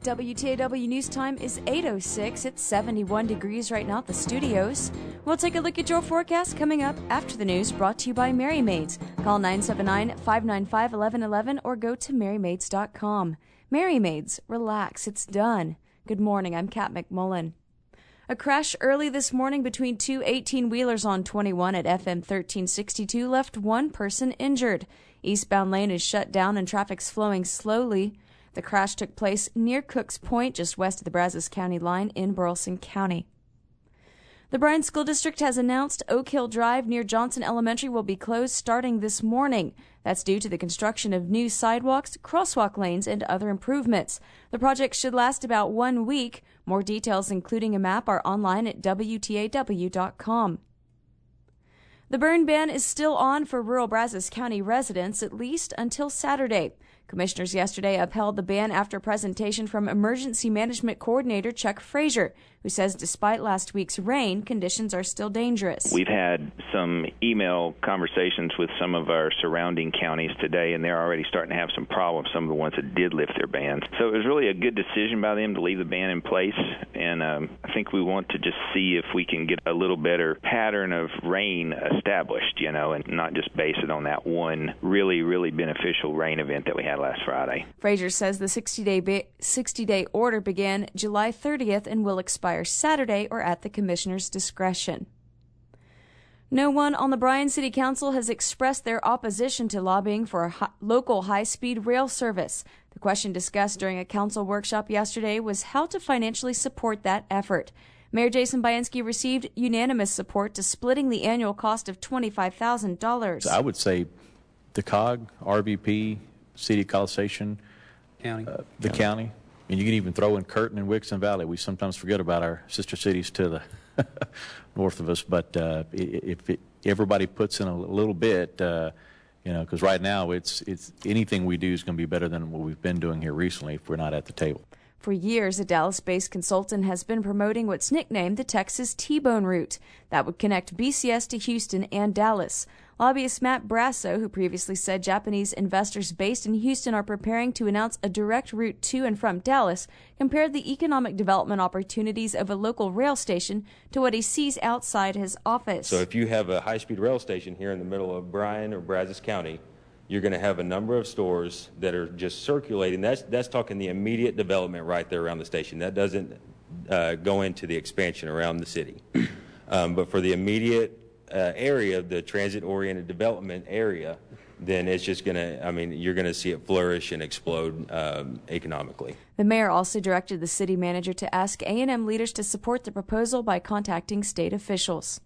WTAW News Time is 8:06. It's 71 degrees right now at the studios. We'll take a look at your forecast coming up after the news, brought to you by Mary Maids. Call 979-595-1111 or go to marymaids.com. Mary Maids, relax, it's done. Good morning, I'm Kat McMullen. A crash early this morning between two 18-wheelers on 21 at FM 1362 left one person injured. Eastbound lane is shut down and traffic's flowing slowly. The crash took place near Cooks Point, just west of the Brazos County line in Burleson County. The Bryan School District has announced Oak Hill Drive near Johnson Elementary will be closed starting this morning. That's due to the construction of new sidewalks, crosswalk lanes, and other improvements. The project should last about 1 week. More details, including a map, are online at WTAW.com. The burn ban is still on for rural Brazos County residents, at least until Saturday. Commissioners yesterday upheld the ban after a presentation from Emergency Management Coordinator Chuck Frazier, who says despite last week's rain, conditions are still dangerous. We've had some email conversations with some of our surrounding counties today, and they're already starting to have some problems, some of the ones that did lift their bans. So it was really a good decision by them to leave the ban in place, and I think we want to just see if we can get a little better pattern of rain established, and not just base it on that one really, really beneficial rain event that we had last Friday. Frazier says the 60-day order began July 30th and will expire Saturday or at the commissioner's discretion. No one on the Bryan City Council has expressed their opposition to lobbying for a local high-speed rail service. The question discussed during a council workshop yesterday was how to financially support that effort. Mayor Jason Bainski received unanimous support to splitting the annual cost of $25,000. I would say the COG, RVP, City of College Station, the county, and you can even throw in Curtin and Wixon Valley. We sometimes forget about our sister cities to the north of us, but if everybody puts in a little bit, because right now it's anything we do is going to be better than what we've been doing here recently if we're not at the table. For years, a Dallas-based consultant has been promoting what's nicknamed the Texas T-Bone Route. That would connect BCS to Houston and Dallas. Lobbyist Matt Brasso, who previously said Japanese investors based in Houston are preparing to announce a direct route to and from Dallas, compared the economic development opportunities of a local rail station to what he sees outside his office. So if you have a high-speed rail station here in the middle of Bryan or Brazos County, you're going to have a number of stores that are just circulating. That's talking the immediate development right there around the station. That doesn't go into the expansion around the city. But for the immediate area, the transit-oriented development area, then it's just going to, you're going to see it flourish and explode economically. The mayor also directed the city manager to ask A&M leaders to support the proposal by contacting state officials.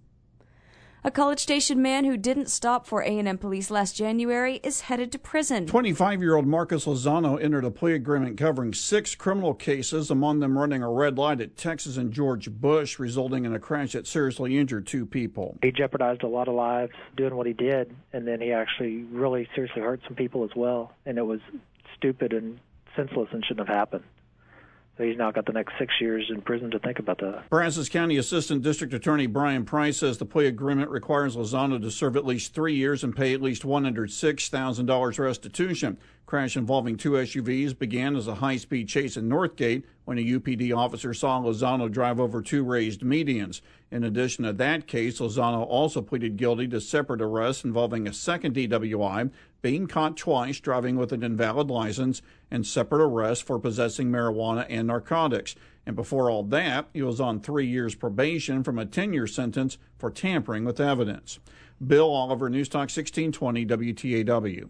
A College Station man who didn't stop for A&M police last January is headed to prison. 25-year-old Marcus Lozano entered a plea agreement covering 6 criminal cases, among them running a red light at Texas and George Bush, resulting in a crash that seriously injured 2 people. He jeopardized a lot of lives doing what he did, and then he actually really seriously hurt some people as well, and it was stupid and senseless and shouldn't have happened. So he's now got the next 6 years in prison to think about that. Brazos County Assistant District Attorney Brian Price says the plea agreement requires Lozano to serve at least 3 years and pay at least $106,000 restitution. Crash involving 2 SUVs began as a high-speed chase in Northgate when a UPD officer saw Lozano drive over 2 raised medians. In addition to that case, Lozano also pleaded guilty to separate arrests involving a second DWI, being caught twice driving with an invalid license, and separate arrests for possessing marijuana and narcotics. And before all that, he was on 3 years probation from a 10-year sentence for tampering with evidence. Bill Oliver, News Talk 1620 WTAW.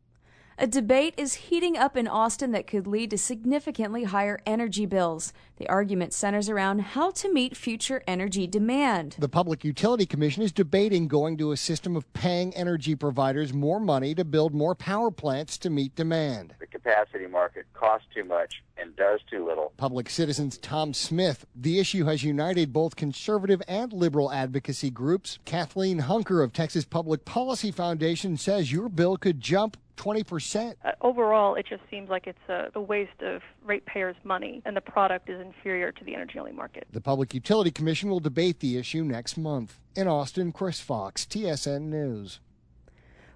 A debate is heating up in Austin that could lead to significantly higher energy bills. The argument centers around how to meet future energy demand. The Public Utility Commission is debating going to a system of paying energy providers more money to build more power plants to meet demand. The capacity market costs too much and does too little. Public Citizen's Tom Smith. The issue has united both conservative and liberal advocacy groups. Kathleen Hunker of Texas Public Policy Foundation says your bill could jump 20%. Overall, it just seems like it's a waste of ratepayers' money, and the product is inferior to the energy-only market. The Public Utility Commission will debate the issue next month. In Austin, Chris Fox, TSN News.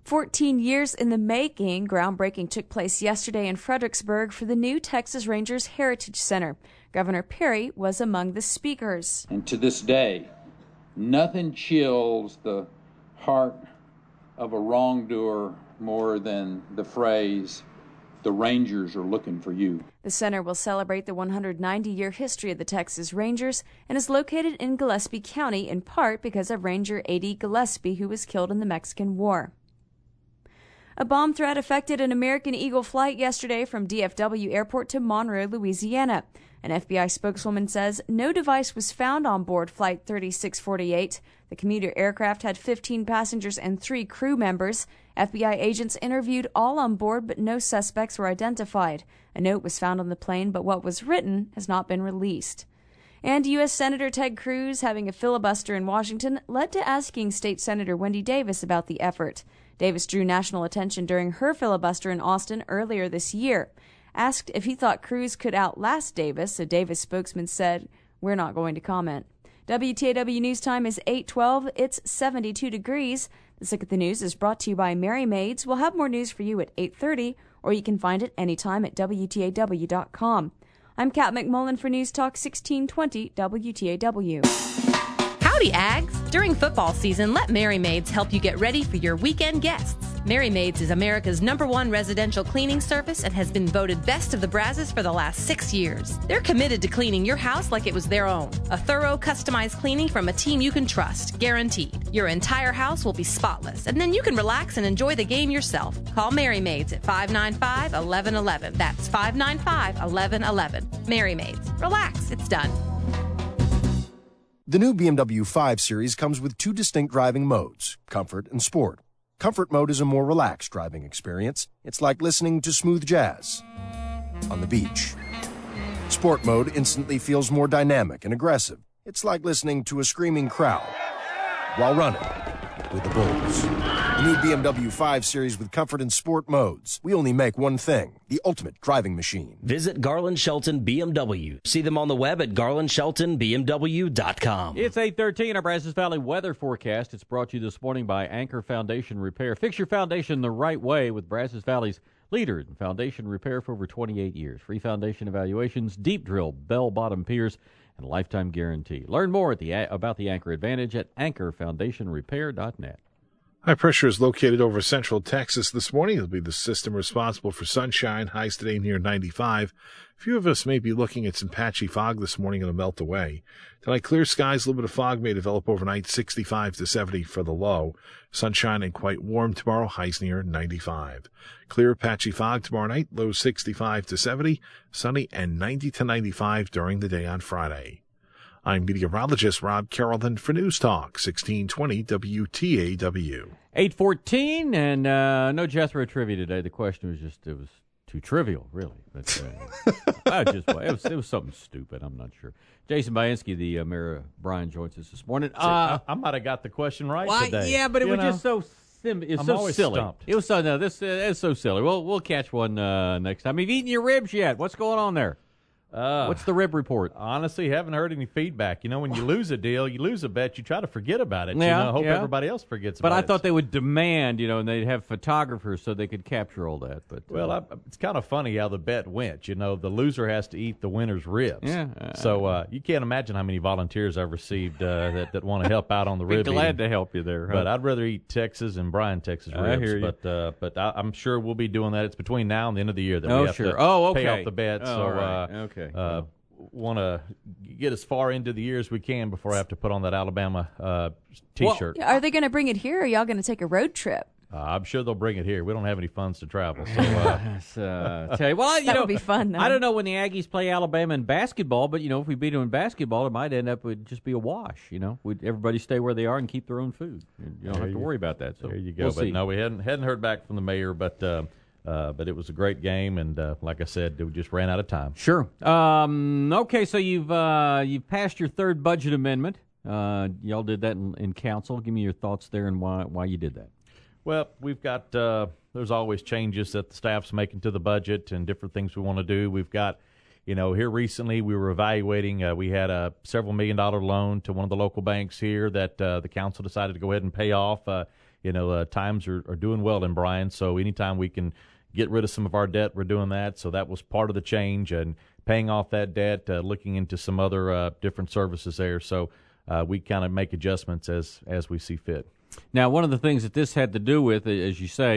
14 years in the making, groundbreaking took place yesterday in Fredericksburg for the new Texas Rangers Heritage Center. Governor Perry was among the speakers. And to this day, nothing chills the heart of a wrongdoer more than the phrase, "The Rangers are looking for you." The center will celebrate the 190-year history of the Texas Rangers and is located in Gillespie County in part because of Ranger A.D. Gillespie, who was killed in the Mexican War. A bomb threat affected an American Eagle flight yesterday from DFW Airport to Monroe, Louisiana. An FBI spokeswoman says no device was found on board Flight 3648. The commuter aircraft had 15 passengers and 3 crew members. FBI agents interviewed all on board, but no suspects were identified. A note was found on the plane, but what was written has not been released. And U.S. Senator Ted Cruz having a filibuster in Washington led to asking State Senator Wendy Davis about the effort. Davis drew national attention during her filibuster in Austin earlier this year. Asked if he thought Cruz could outlast Davis, a Davis spokesman said, "We're not going to comment." WTAW News Time is 8:12. It's 72 degrees. This Look at the News is brought to you by Merry Maids. We'll have more news for you at 8:30, or you can find it anytime at WTAW.com. I'm Kat McMullen for News Talk 1620 WTAW. Howdy, Ags! During football season, let Merry Maids help you get ready for your weekend guests. Merry Maids is America's #1 residential cleaning service and has been voted best of the Brazzes for the last 6 years. They're committed to cleaning your house like it was their own. A thorough, customized cleaning from a team you can trust, guaranteed. Your entire house will be spotless, and then you can relax and enjoy the game yourself. Call Merry Maids at 595-1111. That's 595-1111. Merry Maids. Relax, it's done. The new BMW 5 Series comes with 2 distinct driving modes, Comfort and Sport. Comfort mode is a more relaxed driving experience. It's like listening to smooth jazz on the beach. Sport mode instantly feels more dynamic and aggressive. It's like listening to a screaming crowd while running with the Bulls. The new BMW 5 Series with Comfort and Sport modes. We only make one thing, the ultimate driving machine. Visit Garland Shelton BMW. See them on the web at garlandsheltonbmw.com. It's 8:13, our Brazos Valley weather forecast. It's brought to you this morning by Anchor Foundation Repair. Fix your foundation the right way with Brazos Valley's leader in foundation repair for over 28 years. Free foundation evaluations, deep drill, bell-bottom piers, and a lifetime guarantee. Learn more about the Anchor Advantage at anchorfoundationrepair.net. High pressure is located over central Texas this morning. It'll be the system responsible for sunshine. Highs today near 95. A few of us may be looking at some patchy fog this morning. It'll melt away. Tonight, clear skies. A little bit of fog may develop overnight. 65 to 70 for the low. Sunshine and quite warm tomorrow. Highs near 95. Clear patchy fog tomorrow night. Lows 65 to 70. Sunny and 90 to 95 during the day on Friday. I'm meteorologist Rob Carrollton for News Talk 1620 WTAW. 8:14, and no Jethro trivia today. The question was it was too trivial, really. But it was something stupid. I'm not sure. Jason Bainski, the mayor of Bryan, joins us this morning. I might have got the question right today. Yeah, but it was just so it's so silly. Stumped. It was so it's so silly. We'll catch one next time. Have you eaten your ribs yet? What's going on there? What's the rib report? Honestly, haven't heard any feedback. You know, when you lose a deal, you lose a bet, you try to forget about it. Yeah, hope everybody else forgets but about it. But I thought they would demand, and they'd have photographers so they could capture all that. But it's kind of funny how the bet went. The loser has to eat the winner's ribs. Yeah. So you can't imagine how many volunteers I've received that want to help out on the rib eating. Glad to help you there. Huh? But I'd rather eat Texas and Bryan, Texas ribs. I hear you. But I'm sure we'll be doing that. It's between now and the end of the year that we have to pay off the bet. Okay. Want to get as far into the year as we can before I have to put on that Alabama T-shirt. Well, are they going to bring it here, or are y'all going to take a road trip? I'm sure they'll bring it here. We don't have any funds to travel. So, tell you, that would be fun, though. I don't know when the Aggies play Alabama in basketball, but, if we beat them in basketball, it might end up with just be a wash, Everybody stay where they are and keep their own food. You don't have to worry about that. So there you go. We'll but see. No, we hadn't heard back from the mayor, but it was a great game, and like I said, we just ran out of time. Sure. Okay, so you've passed your third budget amendment. Y'all did that in council. Give me your thoughts there and why you did that. Well, we've got there's always changes that the staff's making to the budget and different things we want to do. We've got, here recently we were evaluating. We had a several $1 million loan to one of the local banks here that the council decided to go ahead and pay off. times are doing well in Bryan. So anytime we can get rid of some of our debt, we're doing that. So that was part of the change, and paying off that debt, looking into some other different services there. So we kind of make adjustments as we see fit. Now, one of the things that this had to do with, as you say,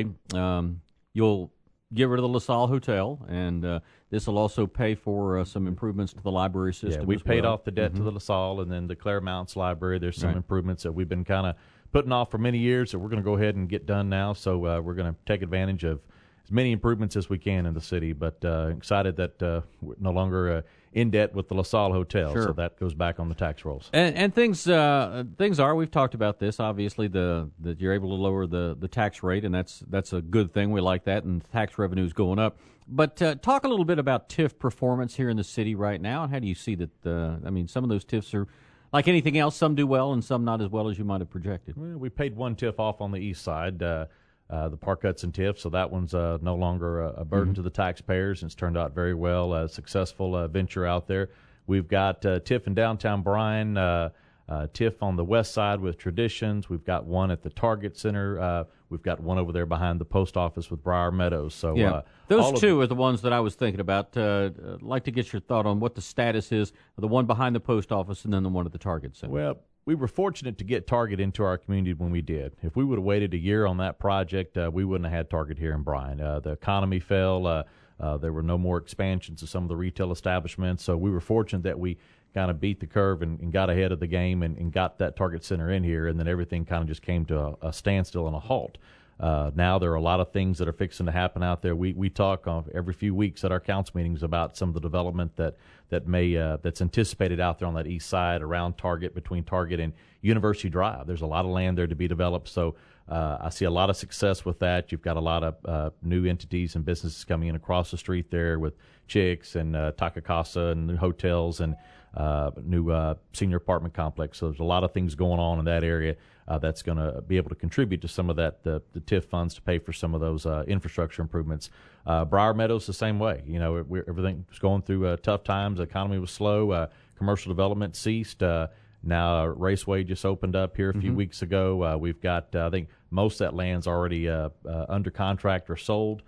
you'll get rid of the LaSalle Hotel, and this will also pay for some improvements to the library system. Yeah, we paid off the debt Mm-hmm. to the LaSalle, and then the Clare Mounts Library. There's some improvements that we've been kind of putting off for many years that we're going to go ahead and get done now. So we're going to take advantage of as many improvements as we can in the city, but excited that we're no longer in debt with the LaSalle Hotel, Sure. so that goes back on the tax rolls. And things are, we've talked about this, obviously, that you're able to lower the tax rate, and that's a good thing. We like that, and tax revenue's going up. But talk a little bit about TIF performance here in the city right now, and how do you see that, some of those TIFs are, like anything else, some do well and some not as well as you might have projected. Well, we paid one TIF off on the east side, the Park Hudson TIF, so that one's no longer a burden to the taxpayers, and it's turned out very well, a successful venture out there. We've got TIF in downtown Bryan, TIF on the west side with Traditions. We've got one at the Target Center. We've got one over there behind the post office with Briar Meadows. So those two are the ones that I was thinking about. I'd like to get your thought on what the status is of the one behind the post office and then the one at the Target Center. Well, we were fortunate to get Target into our community when we did. If we would have waited a year on that project, we wouldn't have had Target here in Bryan. The economy fell. There were no more expansions of some of the retail establishments. So we were fortunate that we kind of beat the curve and got ahead of the game and got that Target Center in here, and then everything kind of just came to a standstill and a halt. Now there are a lot of things that are fixing to happen out there. We talk every few weeks at our council meetings about some of the development that's anticipated out there on that east side around Target, between Target and University Drive. There's a lot of land there to be developed, so I see a lot of success with that. You've got a lot of new entities and businesses coming in across the street there with Chicks and Takakasa and new hotels and new senior apartment complex. So there's a lot of things going on in that area that's going to be able to contribute to some of that, the TIF funds to pay for some of those infrastructure improvements. Briar Meadows the same way. Everything was going through tough times. The economy was slow. Commercial development ceased. Now Raceway just opened up here a few weeks ago. We've got, I think, most of that land's already under contract or sold.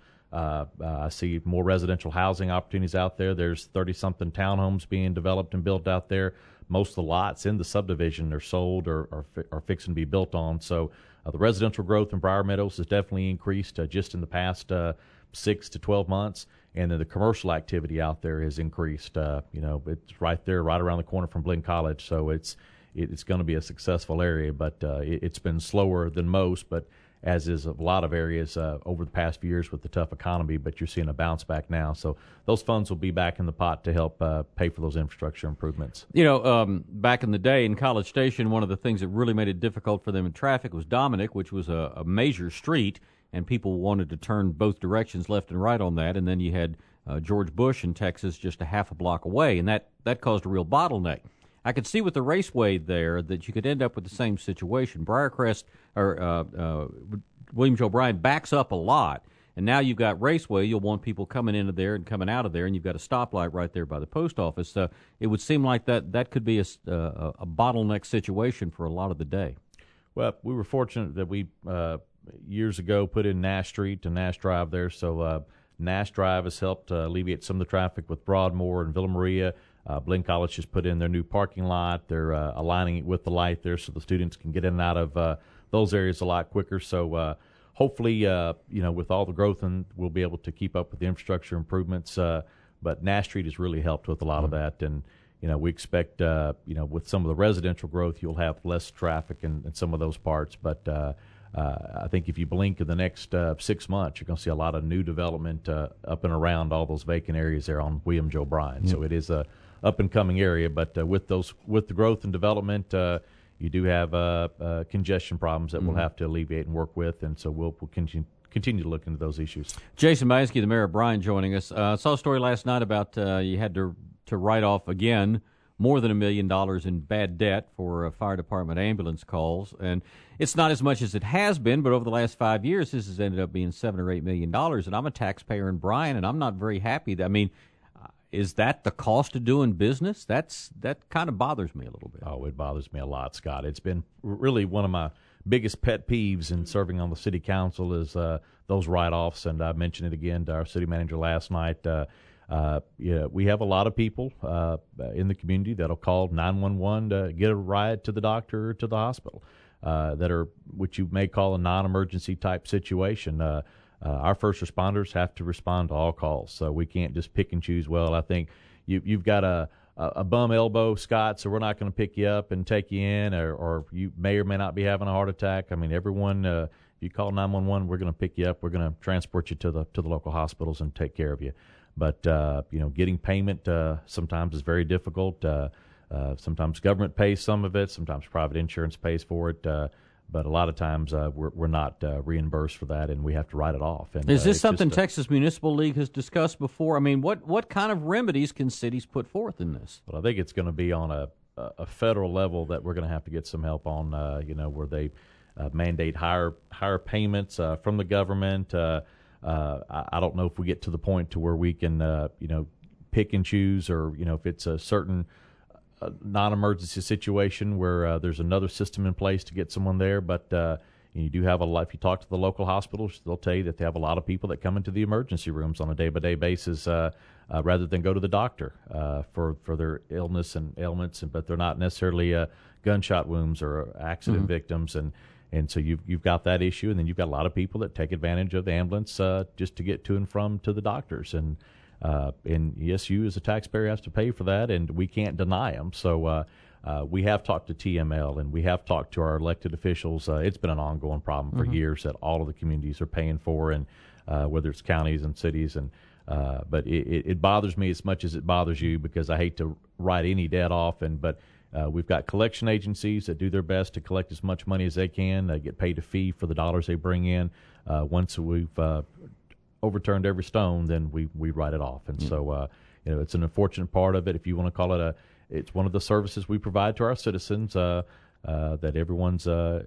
I see more residential housing opportunities out there. There's 30-something townhomes being developed and built out there. Most of the lots in the subdivision are sold or fixing to be built on. So the residential growth in Briar Meadows has definitely increased just in the past 6 to 12 months. And then the commercial activity out there has increased. It's right there, right around the corner from Blinn College. So it's going to be a successful area, but it's been slower than most, but as is a lot of areas over the past few years with the tough economy, but you're seeing a bounce back now. So those funds will be back in the pot to help pay for those infrastructure improvements. Back in the day in College Station, one of the things that really made it difficult for them in traffic was Dominic, which was a major street, and people wanted to turn both directions, left and right on that. And then you had George Bush in Texas just a half a block away, and that caused a real bottleneck. I could see with the Raceway there that you could end up with the same situation. Briarcrest or Williams O'Brien backs up a lot, and now you've got Raceway. You'll want people coming into there and coming out of there, and you've got a stoplight right there by the post office. It would seem like that could be a bottleneck situation for a lot of the day. Well, we were fortunate that we years ago put in Nash Street and Nash Drive there, so Nash Drive has helped alleviate some of the traffic with Broadmoor and Villa Maria. Blinn College just put in their new parking lot. They're aligning it with the light there so the students can get in and out of those areas a lot quicker. So hopefully, with all the growth, and we'll be able to keep up with the infrastructure improvements. But Nash Street has really helped with a lot of that. And, we expect, with some of the residential growth, you'll have less traffic in some of those parts. But I think if you blink in the next 6 months, you're going to see a lot of new development up and around all those vacant areas there on Williams O'Brien. So it is a up-and-coming area, but with the growth and development, you do have congestion problems that we'll have to alleviate and work with, and so we'll continue to look into those issues. Jason Meiske, the mayor of Bryan, joining us. I saw a story last night about you had to write off again more than $1 million in bad debt for fire department ambulance calls, and it's not as much as it has been, but over the last 5 years, this has ended up being $7 or $8 million, and I'm a taxpayer in Bryan, and I'm not very happy. Is that the cost of doing business? That kind of bothers me a little bit. Oh, it bothers me a lot, Scott. It's been really one of my biggest pet peeves in serving on the city council is those write-offs, and I mentioned it again to our city manager last night. We have a lot of people in the community that'll call 911 to get a ride to the doctor or to the hospital that are what you may call a non-emergency type situation. Our first responders have to respond to all calls, so we can't just pick and choose. Well, I think you've got a bum elbow, Scott, so we're not going to pick you up and take you in, or you may or may not be having a heart attack. I mean, everyone, if you call 911, we're going to pick you up. We're going to transport you to the local hospitals and take care of you. But getting payment sometimes is very difficult. Sometimes government pays some of it. Sometimes private insurance pays for it. But a lot of times we're not reimbursed for that, and we have to write it off. And, is this something Texas Municipal League has discussed before? I mean, what kind of remedies can cities put forth in this? Well, I think it's going to be on a federal level that we're going to have to get some help on, where they mandate higher payments from the government. I don't know if we get to the point to where we can, pick and choose, or, if it's a certain non-emergency situation where there's another system in place to get someone there. But you do have if you talk to the local hospitals, they'll tell you that they have a lot of people that come into the emergency rooms on a day-by-day basis rather than go to the doctor for their illness and ailments, but they're not necessarily gunshot wounds or accident victims. And so you've got that issue, and then you've got a lot of people that take advantage of the ambulance just to get to and from to the doctors. And yes, you as a taxpayer have to pay for that, and we can't deny them. So we have talked to TML, and we have talked to our elected officials. It's been an ongoing problem for years that all of the communities are paying for, and whether it's counties and cities. And but it bothers me as much as it bothers you, because I hate to write any debt off. But we've got collection agencies that do their best to collect as much money as they can. They get paid a fee for the dollars they bring in. Once we've overturned every stone, then we write it off. And so it's an unfortunate part of it. If you want to call it it's one of the services we provide to our citizens that everyone's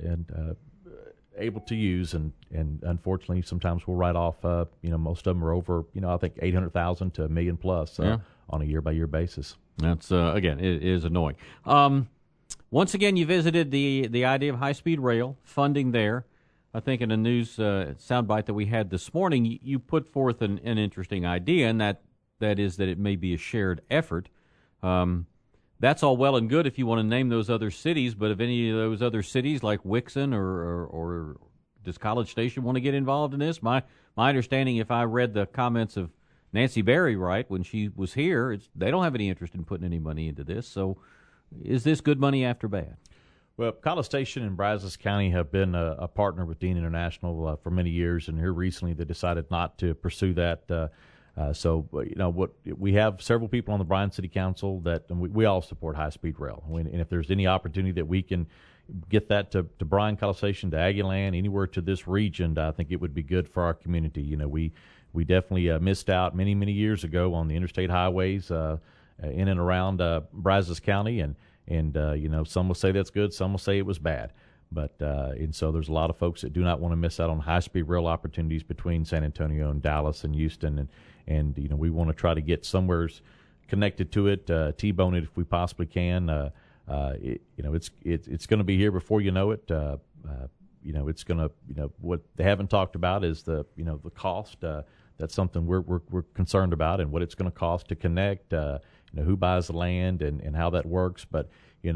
able to use, and unfortunately sometimes we'll write off most of them are over I think 800,000 to $1 million plus on a year-by-year basis. That's again, it is annoying. Once again, you visited the idea of high-speed rail funding there. I think in a news soundbite that we had this morning, you put forth an interesting idea, and that is that it may be a shared effort. That's all well and good if you want to name those other cities, but if any of those other cities like Wixon or does College Station want to get involved in this? My understanding, if I read the comments of Nancy Berry right when she was here, they don't have any interest in putting any money into this. So is this good money after bad? Well, College Station and Brazos County have been a partner with Dean International for many years, and here recently they decided not to pursue that. So we have several people on the Bryan City Council that we all support high-speed rail. And if there's any opportunity that we can get that to Bryan, College Station, to Aggieland, anywhere to this region, I think it would be good for our community. We definitely missed out many, many years ago on the interstate highways in and around Brazos County, and some will say that's good, some will say it was bad. But and so there's a lot of folks that do not want to miss out on high-speed rail opportunities between San Antonio and Dallas and Houston, and we want to try to get somewhere connected to it, T-bone it if we possibly can. It's going to be here before you know it. It's going to what they haven't talked about is the cost. That's something we're concerned about, and what it's going to cost to connect. Who buys the land and how that works. But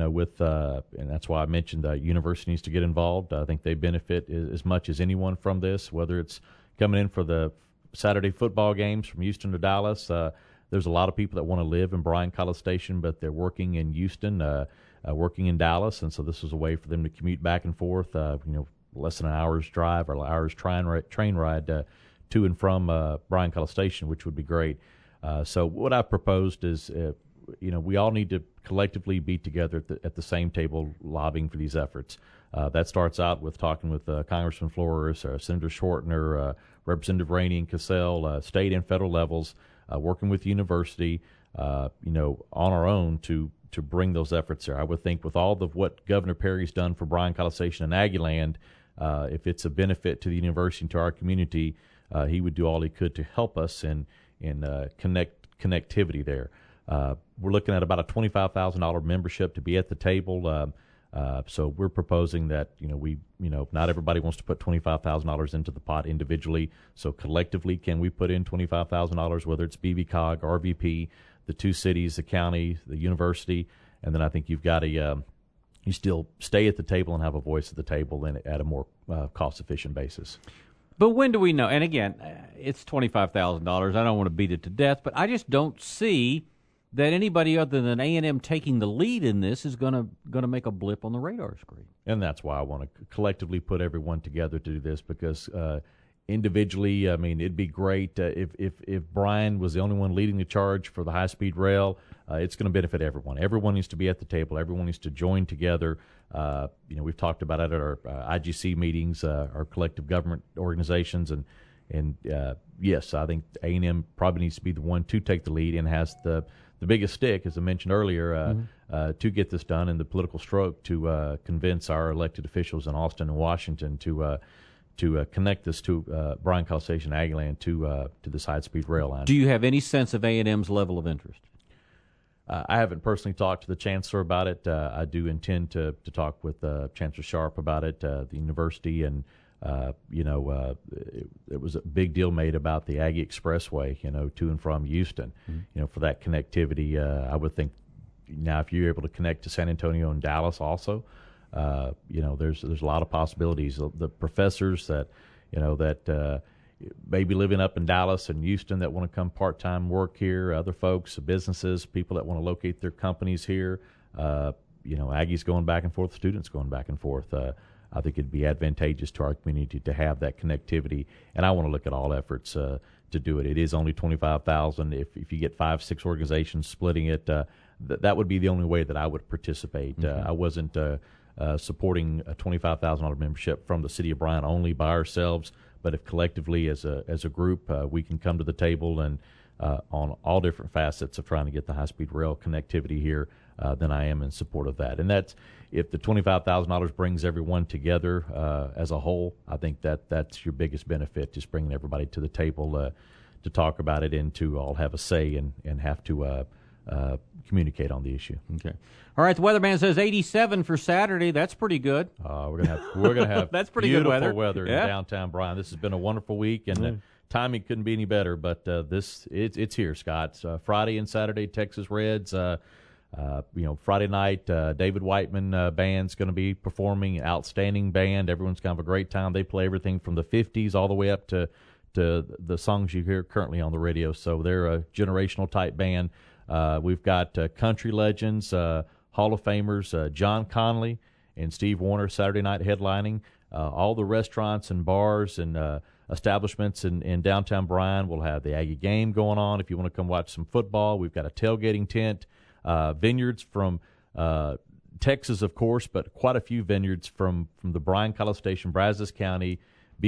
and that's why I mentioned university needs to get involved. I think they benefit as much as anyone from this, whether it's coming in for the Saturday football games from Houston to Dallas. There's a lot of people that want to live in Bryan, College Station, but they're working in Houston, working in Dallas, and so this is a way for them to commute back and forth. Less than an hour's drive or an hour's train ride to and from Bryan, College Station, which would be great. So what I've proposed is, we all need to collectively be together at the same table lobbying for these efforts. That starts out with talking with Congressman Flores, Senator Schwartner, Representative Rainey and Cassell, state and federal levels, working with the university, on our own to bring those efforts there. I would think with all of what Governor Perry's done for Bryan, College Station, and Aggieland, if it's a benefit to the university and to our community, he would do all he could to help us in connectivity there. We're looking at about a $25,000 membership to be at the table. So we're proposing that, not everybody wants to put $25,000 into the pot individually. So collectively, can we put in $25,000, whether it's BVCOG, RVP, the two cities, the county, the university, and then I think you've got you still stay at the table and have a voice at the table and at a more cost-efficient basis. But when do we know? And again, it's $25,000. I don't want to beat it to death, but I just don't see that anybody other than A&M taking the lead in this is going to make a blip on the radar screen. And that's why I want to collectively put everyone together to do this, because individually, I mean, it'd be great if Brian was the only one leading the charge for the high-speed rail. It's going to benefit everyone. Everyone needs to be at the table. Everyone needs to join together. We've talked about it at our IGC meetings, our collective government organizations, and yes, I think A&M probably needs to be the one to take the lead and has the biggest stick, as I mentioned earlier, to get this done, and the political stroke to convince our elected officials in Austin and Washington to connect this to Bryan College Station, Aggieland to this high-speed rail line. Do you have any sense of A&M's level of interest? I haven't personally talked to the chancellor about it. I do intend to talk with Chancellor Sharp about it, the university, and it was a big deal made about the Aggie Expressway, to and from Houston, for that connectivity. I would think now if you're able to connect to San Antonio and Dallas also, there's a lot of possibilities. The professors that maybe living up in Dallas and Houston that want to come part-time work here, other folks, businesses, people that want to locate their companies here, Aggie's going back and forth, students going back and forth. I think it'd be advantageous to our community to have that connectivity, and I want to look at all efforts to do it. It is only $25,000. If you get 5-6 organizations splitting it, that would be the only way that I would participate. I wasn't supporting a $25,000 membership from the city of Bryan only by ourselves, but if collectively as a group we can come to the table and on all different facets of trying to get the high-speed rail connectivity here, then I am in support of that. And that's if the $25,000 brings everyone together as a whole, I think that's your biggest benefit, just bringing everybody to the table to talk about it and to all have a say and have to communicate on the issue. Okay. All right. The weatherman says 87 for Saturday. That's pretty good. We're gonna have that's pretty good weather in downtown Bryan. This has been a wonderful week, and the timing couldn't be any better. But it's here, Scott. Friday and Saturday, Texas Reds. Friday night, David Whiteman band's going to be performing. Outstanding band. Everyone's going to have a great time. They play everything from the 50s all the way up to the songs you hear currently on the radio. So they're a generational type band. We've got country legends, Hall of Famers, John Conley and Steve Warner Saturday night headlining. All the restaurants and bars and establishments in downtown Bryan will have the Aggie game going on. If you want to come watch some football, we've got a tailgating tent. Vineyards from Texas, of course, but quite a few vineyards from the Bryan College Station, Brazos County,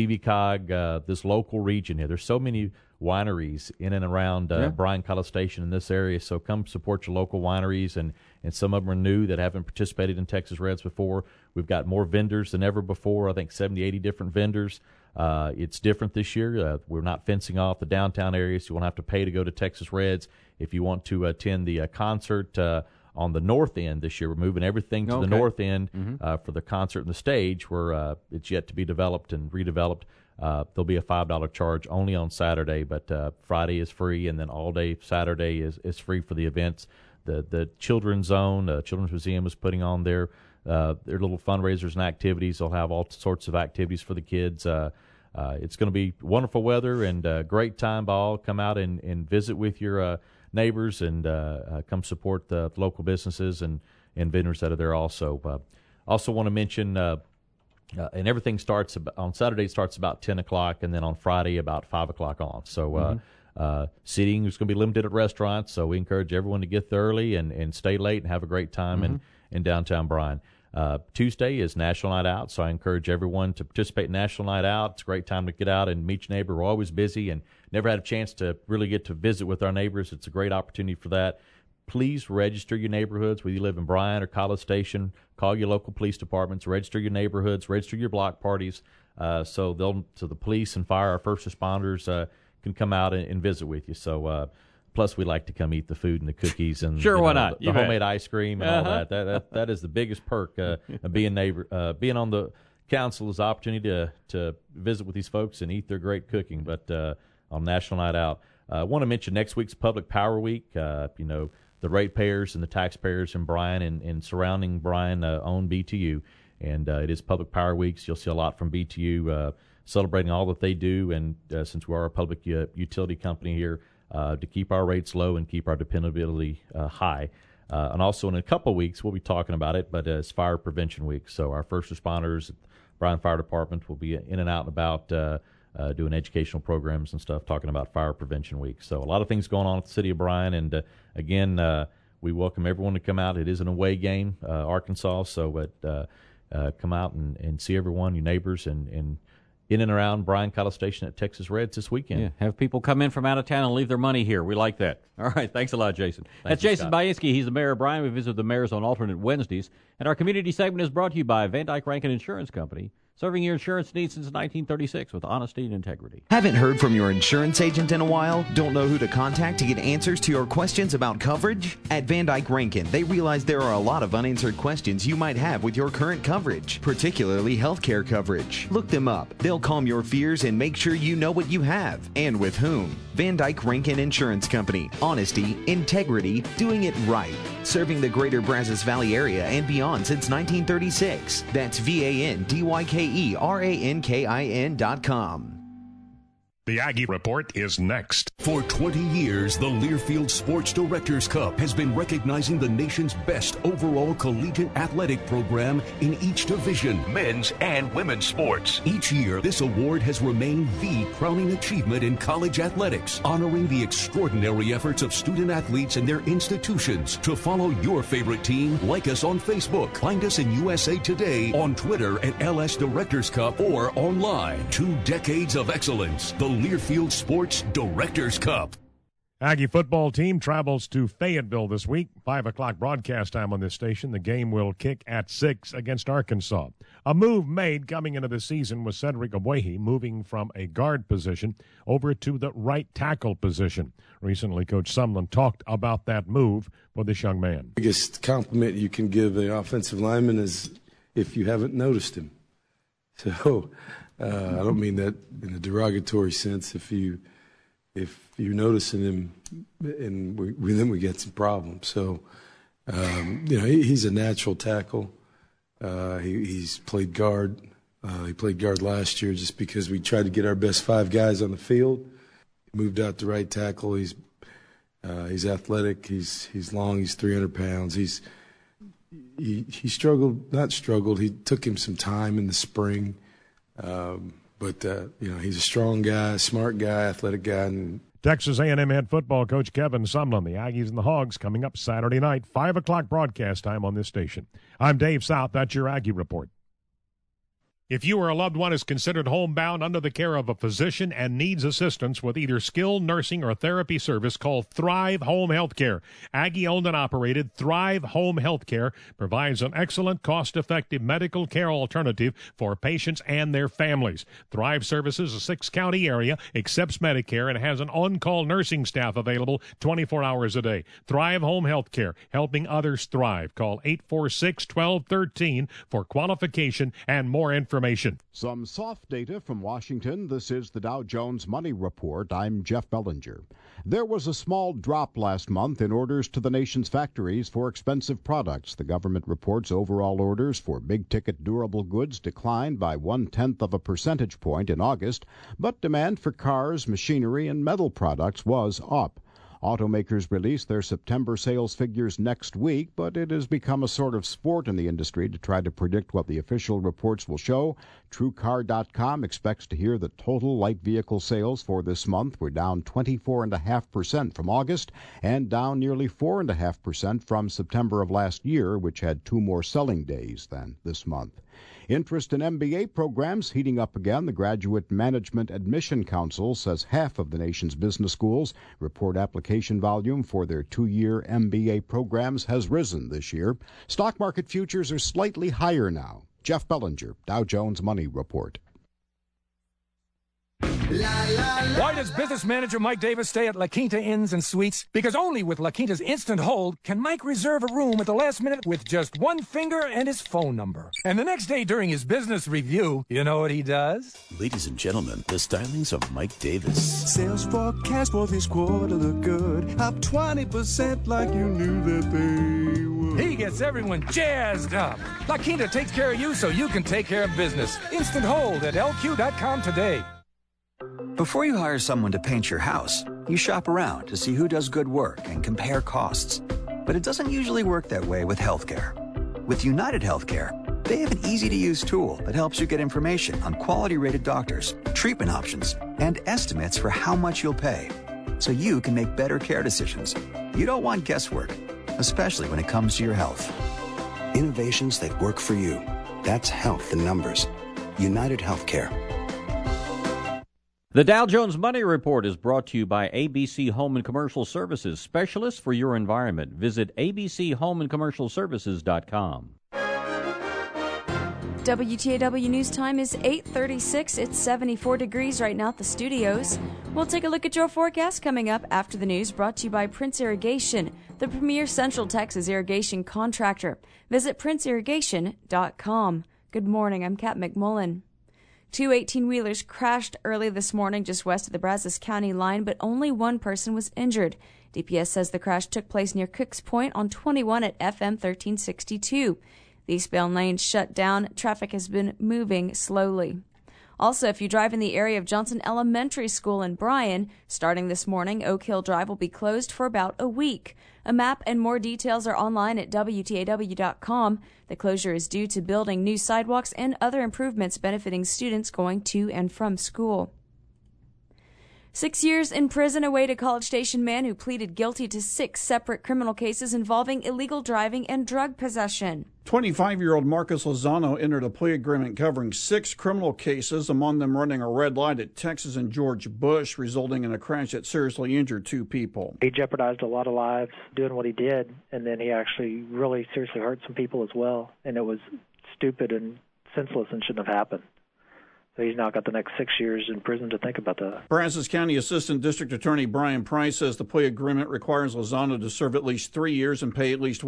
BVCOG, this local region here. There's so many wineries in and around Bryan College Station in this area, so come support your local wineries, and some of them are new that haven't participated in Texas Reds before. We've got more vendors than ever before, I think 70, 80 different vendors. It's different this year. We're not fencing off the downtown area, so you won't have to pay to go to Texas Reds. If you want to attend the concert on the north end this year, we're moving everything to the north end for the concert and the stage, where it's yet to be developed and redeveloped. There'll be a $5 charge only on Saturday, but Friday is free, and then all day Saturday is free for the events. The Children's Zone, Children's Museum is putting on their little fundraisers and activities. They'll have all sorts of activities for the kids. It's going to be wonderful weather and great time by all. Come out and visit with your neighbors and come support the local businesses and vendors that are there also. Also want to mention, and everything starts on Saturday, starts about 10 o'clock, and then on Friday about 5 o'clock on. So seating is going to be limited at restaurants, so we encourage everyone to get there early and stay late and have a great time in downtown Bryan. Tuesday is National Night Out, so I encourage everyone to participate in National Night Out. It's a great time to get out and meet your neighbor. We're always busy and never had a chance to really get to visit with our neighbors. It's a great opportunity for that. Please register your neighborhoods, whether you live in Bryan or College Station. Call your local police departments, register your neighborhoods, register your block parties, so the police and fire, our first responders, can come out and visit with you. So Plus, we like to come eat the food and the cookies and sure, why not? The homemade ice cream and all that. That is the biggest perk of being being on the council is the opportunity to visit with these folks and eat their great cooking. But on National Night Out, I want to mention next week's Public Power Week. The ratepayers and the taxpayers in Bryan and surrounding Bryan own BTU, and it is Public Power Week. So you'll see a lot from BTU celebrating all that they do, and since we are a public utility company here, to keep our rates low and keep our dependability high. And also in a couple of weeks, we'll be talking about it, but it's Fire Prevention Week. So our first responders at Bryan Fire Department will be in and out and about doing educational programs and stuff, talking about Fire Prevention Week. So a lot of things going on at the city of Bryan. And again, we welcome everyone to come out. It is an away game, Arkansas, so come out and see everyone, your neighbors, and in and around Bryan College Station at Texas Reds this weekend. Yeah, have people come in from out of town and leave their money here. We like that. All right, thanks a lot, Jason. That's Jason Bainski. He's the mayor of Bryan. We visit the mayors on alternate Wednesdays. And our community segment is brought to you by Van Dyke Rankin Insurance Company, serving your insurance needs since 1936 with honesty and integrity. Haven't heard from your insurance agent in a while? Don't know who to contact to get answers to your questions about coverage? At Van Dyke Rankin, they realize there are a lot of unanswered questions you might have with your current coverage, particularly healthcare coverage. Look them up. They'll calm your fears and make sure you know what you have and with whom. Van Dyke Rankin Insurance Company. Honesty, integrity, doing it right. Serving the greater Brazos Valley area and beyond since 1936. That's VANDYKERANKIN.com. The Aggie Report is next. For 20 years, the Learfield Sports Directors Cup has been recognizing the nation's best overall collegiate athletic program in each division, men's and women's sports. Each year, this award has remained the crowning achievement in college athletics, honoring the extraordinary efforts of student athletes and their institutions. To follow your favorite team, like us on Facebook. Find us in USA Today, on Twitter at LS Directors Cup, or online. 2 decades of excellence. The Learfield Sports Directors Cup. Aggie football team travels to Fayetteville this week. 5 o'clock broadcast time on this station. The game will kick at 6 against Arkansas. A move made coming into the season was Cedric Abwehi moving from a guard position over to the right tackle position. Recently, Coach Sumlin talked about that move for this young man. The biggest compliment you can give the offensive lineman is if you haven't noticed him. So I don't mean that in a derogatory sense. If you're noticing him, and then we get some problems. So he's a natural tackle. He's played guard. He played guard last year just because we tried to get our best 5 guys on the field. He moved out to right tackle. He's athletic. He's long. He's 300 pounds. He struggled. Not struggled. He took him some time in the spring. But he's a strong guy, smart guy, athletic guy. And Texas A&M head football coach Kevin Sumlin, the Aggies and the Hogs, coming up Saturday night, 5 o'clock broadcast time on this station. I'm Dave South. That's your Aggie Report. If you or a loved one is considered homebound under the care of a physician and needs assistance with either skilled nursing or therapy service, call Thrive Home Healthcare. Aggie-owned and operated, Thrive Home Healthcare provides an excellent, cost-effective medical care alternative for patients and their families. Thrive services a 6-county area, accepts Medicare, and has an on-call nursing staff available 24 hours a day. Thrive Home Healthcare, helping others thrive. Call 846-1213 for qualification and more information. Some soft data from Washington. This is the Dow Jones Money Report. I'm Jeff Bellinger. There was a small drop last month in orders to the nation's factories for expensive products. The government reports overall orders for big-ticket durable goods declined by 0.1 of a percentage point in August, but demand for cars, machinery, and metal products was up. Automakers release their September sales figures next week, but it has become a sort of sport in the industry to try to predict what the official reports will show. TrueCar.com expects to hear that total light vehicle sales for this month were down 24.5% from August and down nearly 4.5% from September of last year, which had 2 more selling days than this month. Interest in MBA programs heating up again. The Graduate Management Admission Council says half of the nation's business schools report application volume for their 2-year MBA programs has risen this year. Stock market futures are slightly higher now. Jeff Bellinger, Dow Jones Money Report. Why does business manager Mike Davis stay at La Quinta Inns and Suites? Because only with La Quinta's Instant Hold can Mike reserve a room at the last minute with just one finger and his phone number. And the next day during his business review, you know what he does? Ladies and gentlemen, the stylings of Mike Davis. Sales forecast for this quarter look good. Up 20% like you knew that they would. He gets everyone jazzed up. La Quinta takes care of you so you can take care of business. Instant Hold at LQ.com today. Before you hire someone to paint your house, you shop around to see who does good work and compare costs. But it doesn't usually work that way with healthcare. With United Healthcare, they have an easy-to-use tool that helps you get information on quality-rated doctors, treatment options, and estimates for how much you'll pay, so you can make better care decisions. You don't want guesswork, especially when it comes to your health. Innovations that work for you. That's health in numbers. United Healthcare. The Dow Jones Money Report is brought to you by ABC Home and Commercial Services, specialists for your environment. Visit abchomeandcommercialservices.com. WTAW News Time is 8:36. It's 74 degrees right now at the studios. We'll take a look at your forecast coming up after the news, brought to you by Prince Irrigation, the premier Central Texas irrigation contractor. Visit princeirrigation.com. Good morning, I'm Kat McMullen. Two 18-wheelers crashed early this morning just west of the Brazos County line, but only one person was injured. DPS says the crash took place near Cooks Point on 21 at FM 1362. The eastbound lanes shut down. Traffic has been moving slowly. Also, if you drive in the area of Johnson Elementary School in Bryan, starting this morning, Oak Hill Drive will be closed for about a week. A map and more details are online at WTAW.com. The closure is due to building new sidewalks and other improvements benefiting students going to and from school. 6 years in prison await a College Station man who pleaded guilty to 6 separate criminal cases involving illegal driving and drug possession. 25-year-old Marcus Lozano entered a plea agreement covering 6 criminal cases, among them running a red light at Texas and George Bush, resulting in a crash that seriously injured 2 people. He jeopardized a lot of lives doing what he did, and then he actually really seriously hurt some people as well, and it was stupid and senseless and shouldn't have happened. So he's now got the next 6 years in prison to think about that. Brazos County Assistant District Attorney Brian Price says the plea agreement requires Lozano to serve at least 3 years and pay at least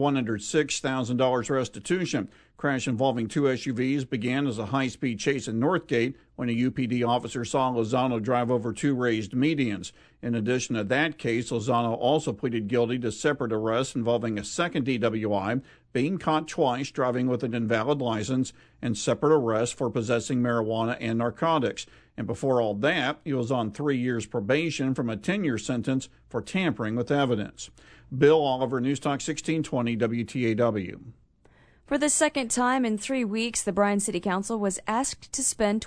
$106,000 restitution. Crash involving 2 SUVs began as a high-speed chase in Northgate when a UPD officer saw Lozano drive over 2 raised medians. In addition to that case, Lozano also pleaded guilty to separate arrests involving a second DWI, being caught twice driving with an invalid license, and separate arrests for possessing marijuana and narcotics. And before all that, he was on 3 years probation from a 10-year sentence for tampering with evidence. Bill Oliver, News Talk 1620 WTAW. For the second time in 3 weeks, the Bryan City Council was asked to spend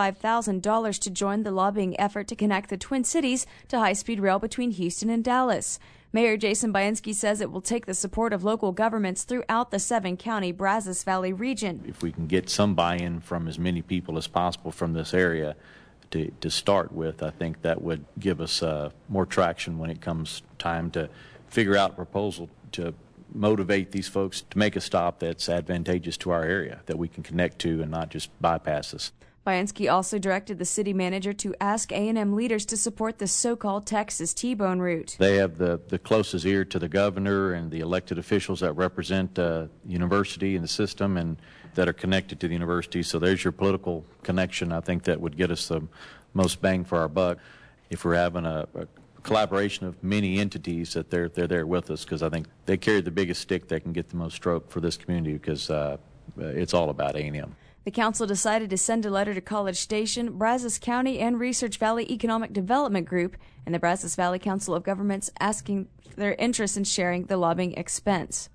$25,000 to join the lobbying effort to connect the Twin Cities to high-speed rail between Houston and Dallas. Mayor Jason Bainski says it will take the support of local governments throughout the 7-county Brazos Valley region. If we can get some buy-in from as many people as possible from this area to start with, I think that would give us more traction when it comes time to figure out a proposal to motivate these folks to make a stop that's advantageous to our area, that we can connect to and not just bypass us. Bainski also directed the city manager to ask A&M leaders to support the so-called Texas T-bone route. They have the closest ear to the governor and the elected officials that represent the university and the system and that are connected to the university. So there's your political connection. I think that would get us the most bang for our buck if we're having a collaboration of many entities that they're there with us, because I think they carry the biggest stick that can get the most stroke for this community, because it's all about A&M. The council decided to send a letter to College Station, Brazos County, and Research Valley Economic Development Group and the Brazos Valley Council of Governments asking their interest in sharing the lobbying expense.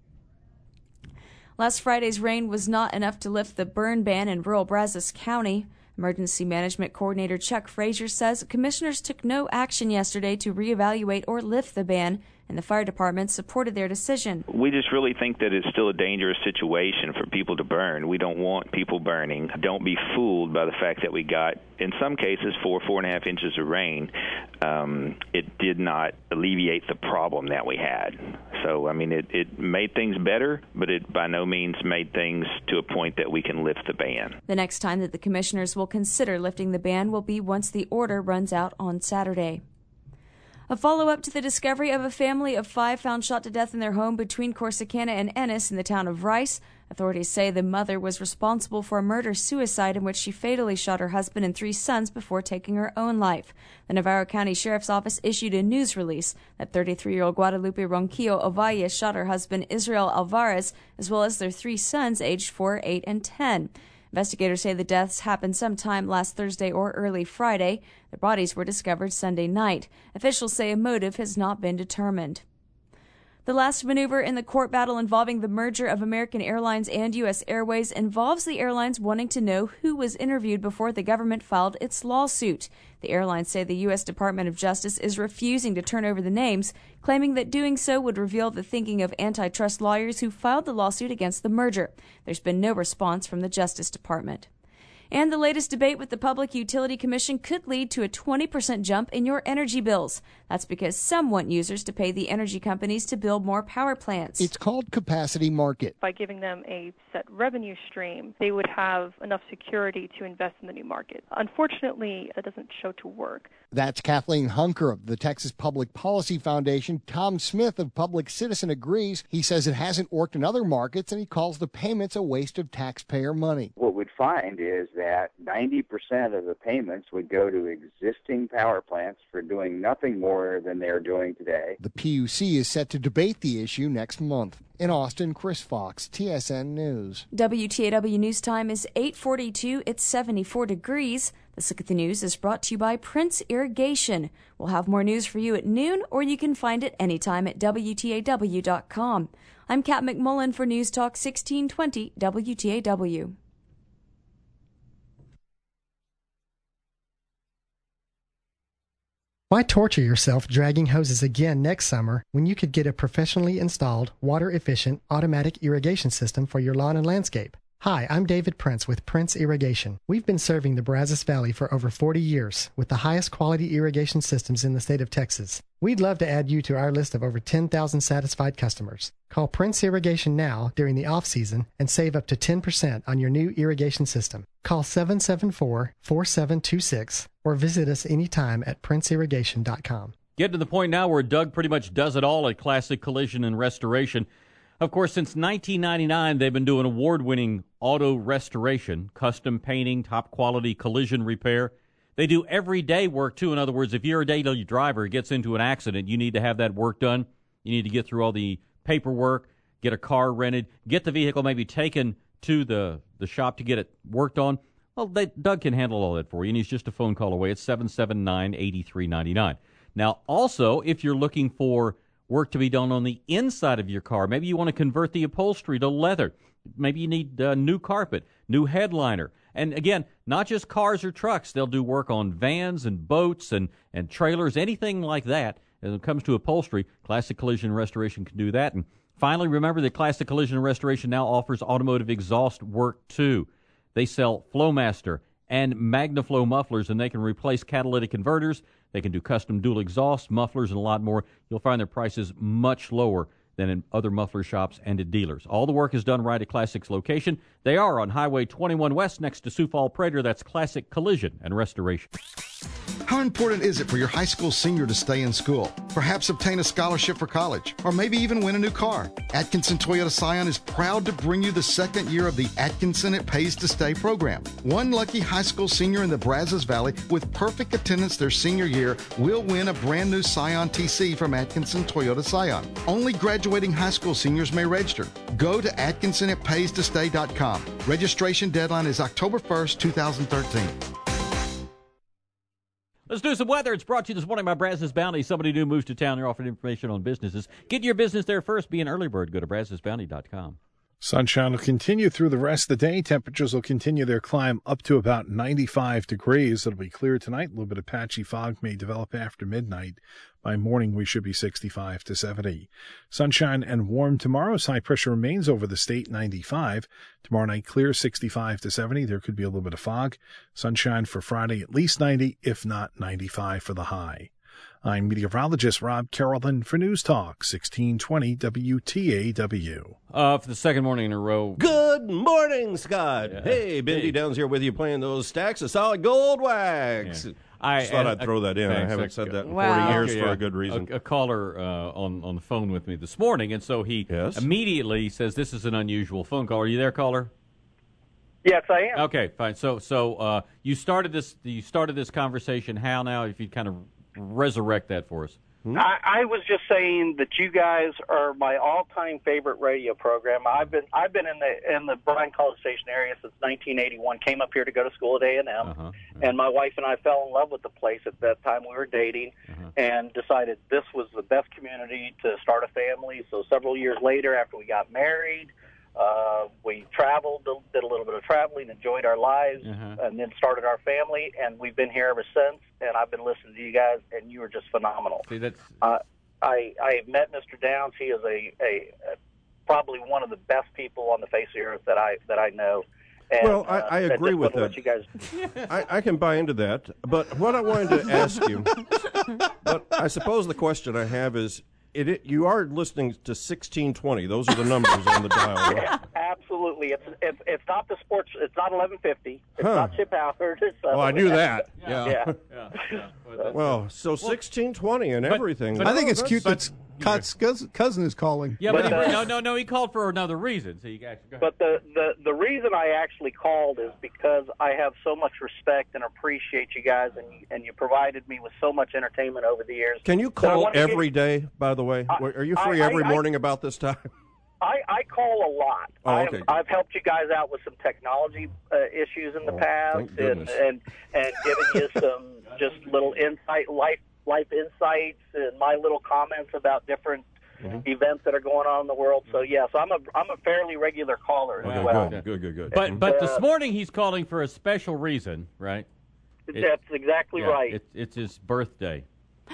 Last Friday's rain was not enough to lift the burn ban in rural Brazos County. Emergency Management Coordinator Chuck Frazier says commissioners took no action yesterday to reevaluate or lift the ban, and the fire department supported their decision. We just really think that it's still a dangerous situation for people to burn. We don't want people burning. Don't be fooled by the fact that we got, in some cases, 4.5 inches of rain. It did not alleviate the problem that we had. So, I mean, it made things better, but it by no means made things to a point that we can lift the ban. The next time that the commissioners will consider lifting the ban will be once the order runs out on Saturday. A follow-up to the discovery of a family of 5 found shot to death in their home between Corsicana and Ennis in the town of Rice. Authorities say the mother was responsible for a murder-suicide in which she fatally shot her husband and 3 sons before taking her own life. The Navarro County Sheriff's Office issued a news release that 33-year-old Guadalupe Ronquillo Ovalle shot her husband Israel Alvarez, as well as their 3 sons aged 4, 8, and 10. Investigators say the deaths happened sometime last Thursday or early Friday. Their bodies were discovered Sunday night. Officials say a motive has not been determined. The last maneuver in the court battle involving the merger of American Airlines and U.S. Airways involves the airlines wanting to know who was interviewed before the government filed its lawsuit. The airlines say the U.S. Department of Justice is refusing to turn over the names, claiming that doing so would reveal the thinking of antitrust lawyers who filed the lawsuit against the merger. There's been no response from the Justice Department. And the latest debate with the Public Utility Commission could lead to a 20% jump in your energy bills. That's because some want users to pay the energy companies to build more power plants. It's called capacity market. By giving them a set revenue stream, they would have enough security to invest in the new market. Unfortunately, that doesn't show to work. That's Kathleen Hunker of the Texas Public Policy Foundation. Tom Smith of Public Citizen agrees. He says it hasn't worked in other markets, and he calls the payments a waste of taxpayer money. What we'd find is that 90% of the payments would go to existing power plants for doing nothing more than they're doing today. The PUC is set to debate the issue next month. In Austin, Chris Fox, TSN News. WTAW News Time is 8:42. It's 74 degrees. This Look at the News is brought to you by Prince Irrigation. We'll have more news for you at noon, or you can find it anytime at WTAW.com. I'm Kat McMullen for News Talk 1620 WTAW. Why torture yourself dragging hoses again next summer when you could get a professionally installed, water-efficient, automatic irrigation system for your lawn and landscape? Hi, I'm David Prince with Prince Irrigation. We've been serving the Brazos Valley for over 40 years with the highest quality irrigation systems in the state of Texas. We'd love to add you to our list of over 10,000 satisfied customers. Call Prince Irrigation now during the off-season and save up to 10% on your new irrigation system. Call 774-4726 or visit us anytime at princeirrigation.com. Getting to the point now where Doug pretty much does it all at Classic Collision and Restoration. Of course, since 1999, they've been doing award-winning auto restoration, custom painting, top-quality collision repair. They do everyday work, too. In other words, if you're a daily driver who gets into an accident, you need to have that work done. You need to get through all the paperwork, get a car rented, get the vehicle maybe taken to the shop to get it worked on. Well, Doug can handle all that for you, and he's just a phone call away at 779-8399. Now, also, if you're looking for work to be done on the inside of your car. Maybe you want to convert the upholstery to leather. Maybe you need new carpet, new headliner. And again, not just cars or trucks. They'll do work on vans and boats and trailers, anything like that. When it comes to upholstery, Classic Collision and Restoration can do that. And finally, remember that Classic Collision and Restoration now offers automotive exhaust work too. They sell Flowmaster and MagnaFlow mufflers, and they can replace catalytic converters. They can do custom dual exhausts, mufflers, and a lot more. You'll find their prices much lower than in other muffler shops and at dealers. All the work is done right at Classic's location. They are on Highway 21 West next to Sioux Falls Prater. That's Classic Collision and Restoration. How important is it for your high school senior to stay in school? Perhaps obtain a scholarship for college, or maybe even win a new car. Atkinson Toyota Scion is proud to bring you the second year of the Atkinson It Pays to Stay program. One lucky high school senior in the Brazos Valley with perfect attendance their senior year will win a brand new Scion TC from Atkinson Toyota Scion. Only graduating high school seniors may register. Go to AtkinsonItPaysToStay.com. Registration deadline is October 1st, 2013. Let's do some weather. It's brought to you this morning by Brazos Bounty. Somebody new moves to town. They're offering information on businesses. Get your business there first. Be an early bird. Go to BrazosBounty.com. Sunshine will continue through the rest of the day. Temperatures will continue their climb up to about 95 degrees. It'll be clear tonight. A little bit of patchy fog may develop after midnight. By morning, we should be 65 to 70. Sunshine and warm tomorrow. High pressure remains over the state, 95. Tomorrow night, clear, 65 to 70. There could be a little bit of fog. Sunshine for Friday, at least 90, if not 95 for the high. I'm meteorologist Rob Carrollton for News Talk 1620 WTAW. For the second morning in a row. Good morning, Scott. Yeah. Hey, Bendy Downs here with you playing those stacks of solid gold wax. Yeah. I thought I'd throw that in. I haven't said that in 40 years for a good reason. A caller on the phone with me this morning, and so he immediately says, this is an unusual phone call. Are you there, caller? Yes, I am. Okay, fine. So you started this conversation. How now? If you kind of resurrect that for us. I was just saying that you guys are my all-time favorite radio program. I've been in the Bryan College Station area since 1981. Came up here to go to school at A&M, and my wife and I fell in love with the place at that time. We were dating, and decided this was the best community to start a family. So several years later, after we got married, we traveled, did a little bit of traveling, enjoyed our lives, and then started our family, and we've been here ever since, and I've been listening to you guys, and you are just phenomenal. See, that's... I have met Mr. Downs. He is a probably one of the best people on the face of the earth that I know. And, well, I agree with that. You guys... I can buy into that, but what I wanted to ask you, but I suppose the question I have is, you are listening to 1620. Those are the numbers on the dial. Right? Absolutely. It's not the sports. It's not 1150. It's not Chip Howard. Oh, I knew that. Yeah. Well, so 1620 and everything. But I think it's cute that Scott's cousin is calling. Yeah, but no, he called for another reason. So you guys go ahead. But the reason I actually called is because I have so much respect and appreciate you guys, and you provided me with so much entertainment over the years. Can you call every day, by the way? Are you free every morning about this time? I call a lot. Oh, okay. I've helped you guys out with some technology issues in the past, and giving you some just little life insights and my little comments about different events that are going on in the world. So yes, I'm a fairly regular caller as well. Good. But this morning he's calling for a special reason, right? That's exactly right. It's his birthday.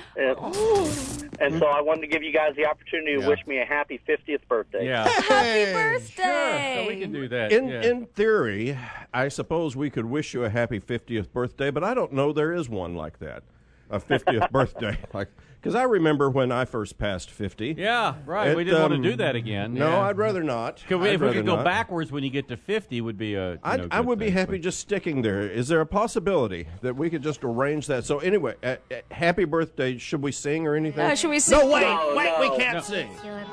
And so I wanted to give you guys the opportunity to wish me a happy 50th birthday. Yeah. Happy birthday! Sure. So we can do that. In theory, I suppose we could wish you a happy 50th birthday, but I don't know there is one like that. A 50th birthday. Because I remember when I first passed 50. Yeah, right. We didn't want to do that again. No, I'd rather not. If we could go backwards when you get to 50 would be a I would be happy just sticking there. Is there a possibility that we could just arrange that? So anyway, happy birthday. Should we sing or anything? Should we sing? No, wait, we can't sing.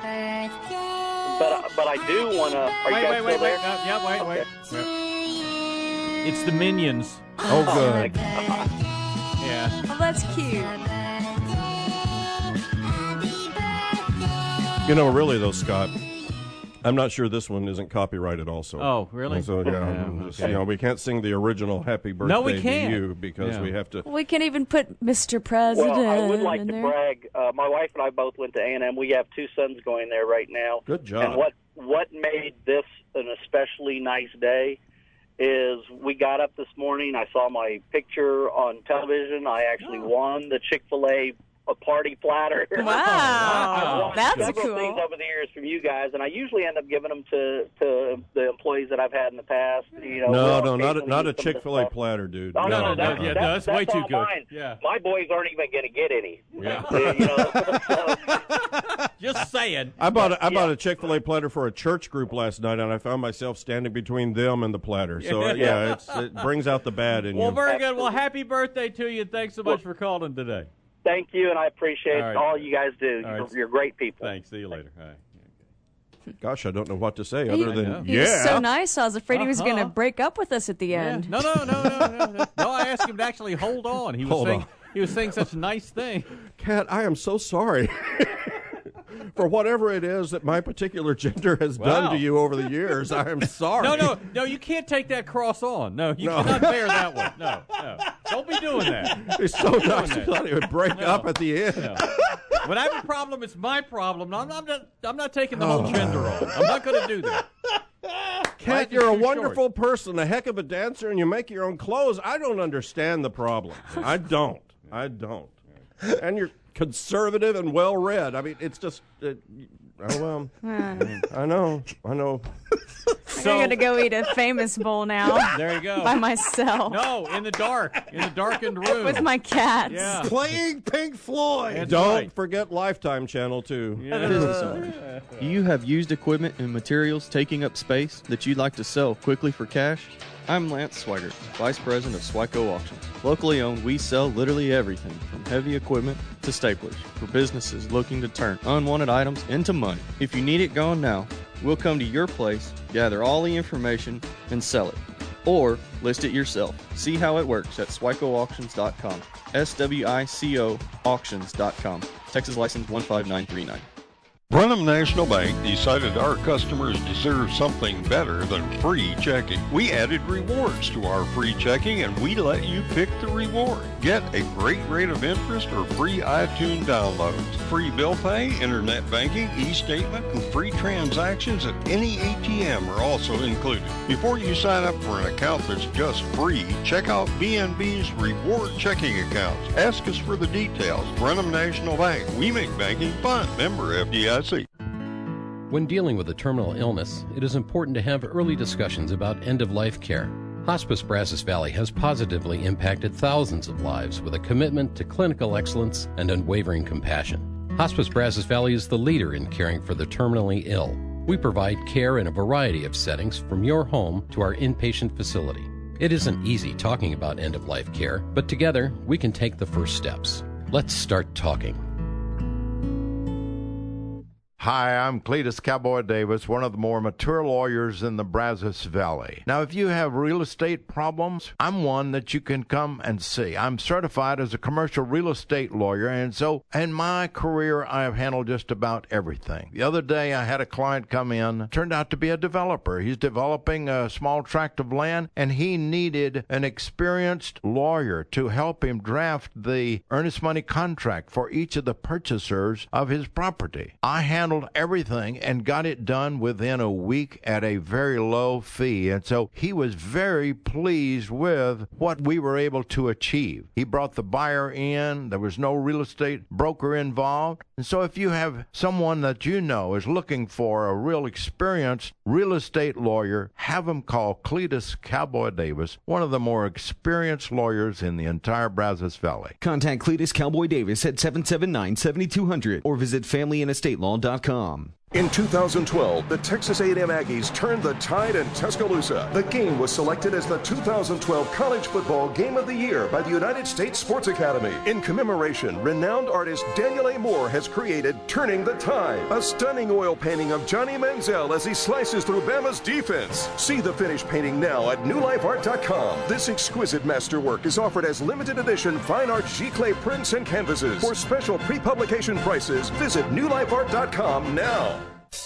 But I do want to... Are you guys still there? Yeah, wait. Yeah. It's the Minions. Oh, good. Yeah. Oh, that's cute. You know, really, though, Scott, I'm not sure this one isn't copyrighted also. Oh, really? So, okay. We can't sing the original Happy Birthday to you because we have to... We can even put Mr. President Well, I would like in to there. brag. My wife and I both went to A&M. We have 2 sons going there right now. Good job. And what made this an especially nice day is we got up this morning. I saw my picture on television. I actually won the Chick-fil-A party platter. Wow, that's several cool. things over the years from you guys, and I usually end up giving them to the employees that I've had in the past. No, not a Chick-fil-A platter, dude. Oh, no, that's way too good. Mine. Yeah. My boys aren't even going to get any. Yeah. Just saying. I bought a Chick-fil-A platter for a church group last night, and I found myself standing between them and the platter. So it brings out the bad in you. Well, very good. Well, happy birthday to you, and thanks so much for calling today. Thank you, and I appreciate all you guys do. Right. You're great people. Thanks. See you later. All right. Gosh, I don't know what to say other than He was so nice. I was afraid he was going to break up with us at the end. No. No, I asked him to actually hold on. He was saying such nice things. Kat, I am so sorry for whatever it is that my particular gender has done to you over the years. I am sorry. No, you can't take that cross on. No, you cannot bear that one. No. Don't be doing that. It's so nice to thought it would break up at the end. No. When I have a problem, it's my problem. I'm not taking the whole gender on. I'm not going to do that. Kat, you're a wonderful person, a heck of a dancer, and you make your own clothes. I don't understand the problem. I don't. And you're conservative and well-read. I mean, it's just... I know. I'm going to go eat a famous bowl now. There you go. By myself. No, in the darkened room. With my cats. Yeah. Playing Pink Floyd. Don't forget Lifetime Channel 2. Business owners, you have used equipment and materials taking up space that you'd like to sell quickly for cash? I'm Lance Swigert, Vice President of Swico Auctions. Locally owned, we sell literally everything from heavy equipment to staplers for businesses looking to turn unwanted items into money. If you need it gone now, we'll come to your place, gather all the information, and sell it. Or list it yourself. See how it works at SwicoAuctions.com. SWICO Auctions.com. Texas license 15939. Brenham National Bank decided our customers deserve something better than free checking. We added rewards to our free checking, and we let you pick the reward. Get a great rate of interest or free iTunes downloads, free bill pay, internet banking, e-statement, and free transactions at any ATM are also included. Before you sign up for an account that's just free, check out BNB's reward checking accounts. Ask us for the details. Brenham National Bank. We make banking fun. Member FDIC. When dealing with a terminal illness, it is important to have early discussions about end-of-life care. Hospice Brazos Valley has positively impacted thousands of lives with a commitment to clinical excellence and unwavering compassion. Hospice Brazos Valley is the leader in caring for the terminally ill. We provide care in a variety of settings, from your home to our inpatient facility. It isn't easy talking about end-of-life care, but together we can take the first steps. Let's start talking. Hi, I'm Cletus Cowboy Davis, one of the more mature lawyers in the Brazos Valley. Now, if you have real estate problems, I'm one that you can come and see. I'm certified as a commercial real estate lawyer, and so in my career, I have handled just about everything. The other day, I had a client come in, turned out to be a developer. He's developing a small tract of land, and he needed an experienced lawyer to help him draft the earnest money contract for each of the purchasers of his property. I handled everything and got it done within a week at a very low fee, and so he was very pleased with what we were able to achieve. He brought the buyer in. There was no real estate broker involved. And so if you have someone that you know is looking for a real experienced real estate lawyer, have them call Cletus Cowboy Davis, one of the more experienced lawyers in the entire Brazos Valley. Contact Cletus Cowboy Davis at 779-7200 or visit FamilyAndEstateLaw.com. In 2012, the Texas A&M Aggies turned the tide in Tuscaloosa. The game was selected as the 2012 College Football Game of the Year by the United States Sports Academy. In commemoration, renowned artist Daniel A. Moore has created Turning the Tide, a stunning oil painting of Johnny Manziel as he slices through Bama's defense. See the finished painting now at newlifeart.com. This exquisite masterwork is offered as limited edition fine art giclée prints and canvases. For special pre-publication prices, visit newlifeart.com now.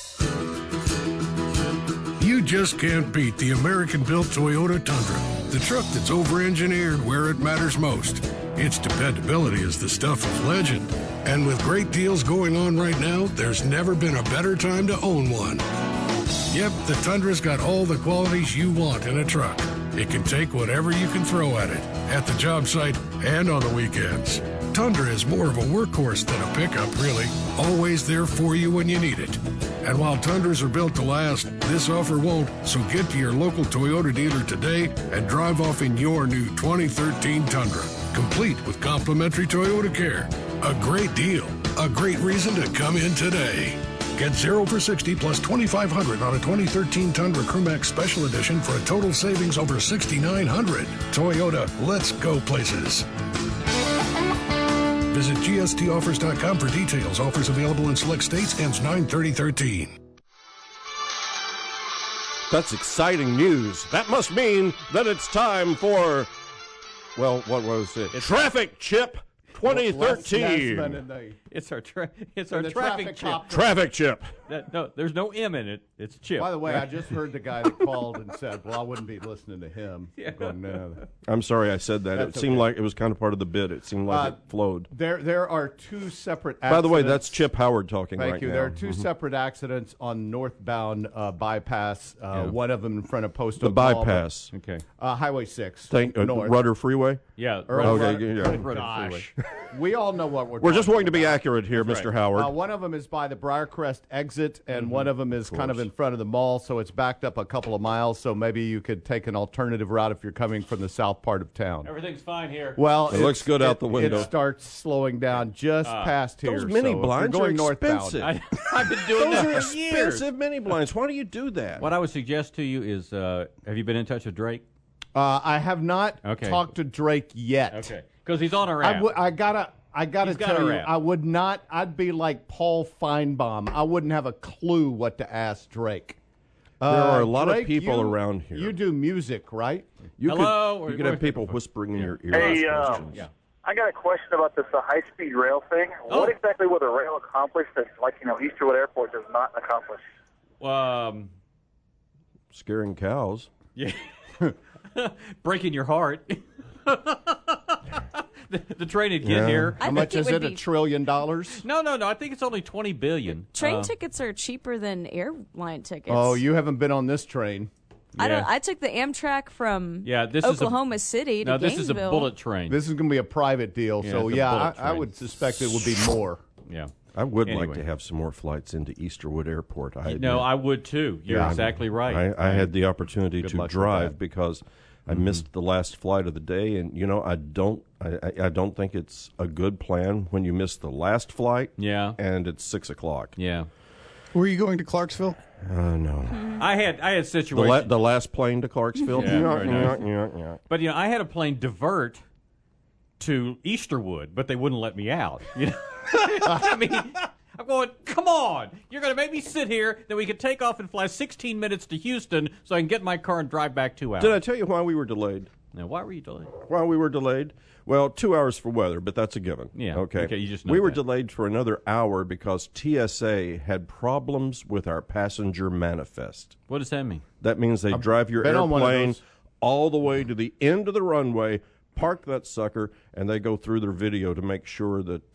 You just can't beat the American-built Toyota Tundra, the truck that's over-engineered where it matters most. Its dependability is the stuff of legend. And with great deals going on right now, there's never been a better time to own one. Yep, the Tundra's got all the qualities you want in a truck. It can take whatever you can throw at it, at the job site and on the weekends. Tundra is more of a workhorse than a pickup, really. Always there for you when you need it. And while Tundras are built to last, this offer won't. So get to your local Toyota dealer today and drive off in your new 2013 Tundra, complete with complimentary Toyota Care. A great deal. A great reason to come in today. Get 0 for 60 plus $2,500 on a 2013 Tundra Crewmax Special Edition for a total savings over $6,900. Toyota, let's go places. Visit gstoffers.com for details. Offers available in select states. Ends 9/30/13. That's exciting news. That must mean that it's time for, well, what was it? Traffic Chip 2013. It's our traffic chip. Traffic Chip. No, there's no M in it. It's Chip. By the way, I just heard the guy that called and said, well, I wouldn't be listening to him. Yeah. Going, no. I'm sorry I said that. That's It seemed okay. like it was kind of part of the bid. It seemed like it flowed. There are two separate accidents. By the way, that's Chip Howard talking Thank right you. now. There are two separate accidents on northbound bypass, one of them in front of Postal The Mall. bypass. Okay. Highway 6. Rudder Freeway? Yeah. Gosh. We all know what we're just talking wanting to be about. accurate here, Mr. Howard. One of them is by the Briarcrest exit. exit, and one of them is kind of in front of the mall, so it's backed up a couple of miles. So maybe you could take an alternative route if you're coming from the south part of town. Everything's fine here. Well, it looks good out the window. It starts slowing down just past here. Those mini blinds going are expensive. northbound. I've been doing Those that are for years. expensive mini blinds. Why do you do that? What I would suggest to you is, have you been in touch with Drake? I have not talked to Drake yet. Okay, because he's on our app. I gotta tell you, app. I would not. I'd be like Paul Feinbaum. I wouldn't have a clue what to ask Drake. There are a lot Drake, of people around here. You do music, right? You Hello? Could have people whispering in your ear. Hey, I got a question about this high-speed rail thing. What exactly would the rail accomplish that, Easterwood Airport does not accomplish? Scaring cows. Yeah. Breaking your heart. the train would get here. How much is it? $1 trillion? No. I think it's only $20 billion. Train tickets are cheaper than airline tickets. Oh, you haven't been on this train. I took the Amtrak from Oklahoma City to Gainesville. This is a bullet train. This is going to be a private deal, so I would suspect it would be more. Yeah. I would like to have some more flights into Easterwood Airport. I would too. You're exactly right. I had the opportunity to drive because I missed the last flight of the day, and I don't think it's a good plan when you miss the last flight. Yeah. And it's 6:00. Yeah. Were you going to Clarksville? No. I had situations. The last plane to Clarksville. Yeah. But I had a plane divert to Easterwood, but they wouldn't let me out. I mean, I'm going, come on. You're going to make me sit here, then we could take off and fly 16 minutes to Houston so I can get in my car and drive back 2 hours. Did I tell you why we were delayed? Now, why were you delayed? Why we were delayed? Well, 2 hours for weather, but that's a given. Yeah. Okay, you just know we were that. delayed for another hour because TSA had problems with our passenger manifest. What does that mean? That means they drive your airplane all the way to the end of the runway, park that sucker, and they go through their video to make sure that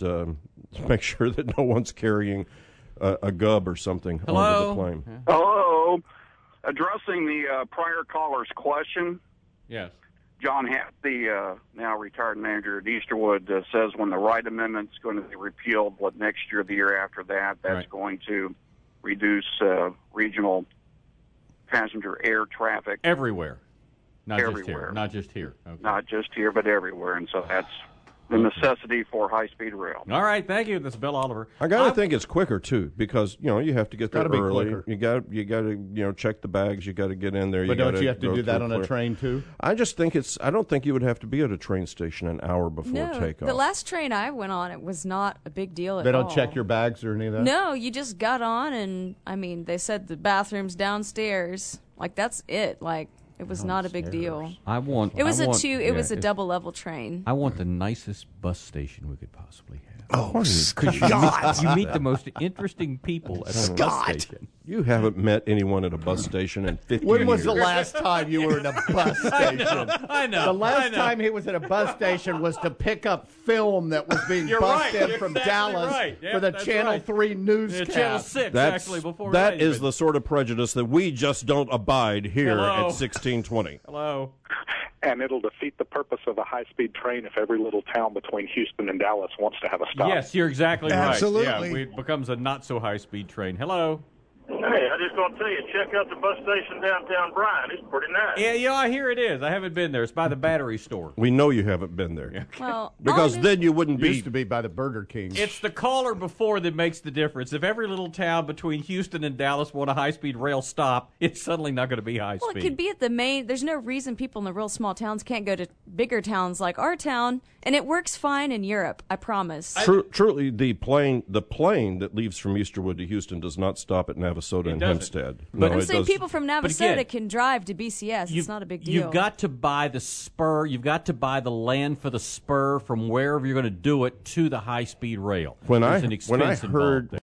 no one's carrying a gub or something onto the plane. Yeah. Hello. Addressing the prior caller's question. Yes. John Hatt, the now retired manager at Easterwood, says when the Wright Amendment's going to be repealed, next year or the year after that's going to reduce regional passenger air traffic. Everywhere. Not everywhere. Not just here. Okay. Not just here, but everywhere. And so that's the necessity for high-speed rail. All right, thank you. That's Bill Oliver. I gotta think it's quicker too, because you have to get there early. You got to check the bags. You got to get in there. But don't you have to do that on a train too? I just think I don't think you would have to be at a train station an hour before takeoff. The last train I went on, it was not a big deal at all. They don't check your bags or any of that? No, you just got on, and they said the bathroom's downstairs. That's it. It was not a big deal. It was a double level train. I want the nicest bus station we could possibly have. Oh, Scott! You meet the most interesting people at a bus station. You haven't met anyone at a bus station in 50 years. When was the last time you were in a bus station? I know. The last time he was at a bus station was to pick up film that was being bussed in from Dallas for the Channel 3 newscast. Channel 6, actually, before that is the sort of prejudice that we just don't abide here at 1620. Hello. And it'll defeat the purpose of a high-speed train if every little town between Houston and Dallas wants to have a stop. Yes, you're exactly Absolutely. right. Yeah, it becomes a not-so-high-speed train. Hello. Hey, I just want to tell you, check out the bus station downtown Bryan. It's pretty nice. Yeah, I hear it is. I haven't been there. It's by the battery store. We know you haven't been there. Well, because then you wouldn't be. Used to be by the Burger King. It's the caller before that makes the difference. If every little town between Houston and Dallas want a high-speed rail stop, it's suddenly not going to be high-speed. Well, it could be at the main. There's no reason people in the real small towns can't go to bigger towns like our town, and it works fine in Europe. I promise. Truly, the plane that leaves from Easterwood to Houston does not stop at Navasota and Hempstead. But I'm saying people from Navasota can drive to BCS. It's not a big deal. You've got to buy the spur. You've got to buy the land for the spur from wherever you're going to do it to the high-speed rail. When I heard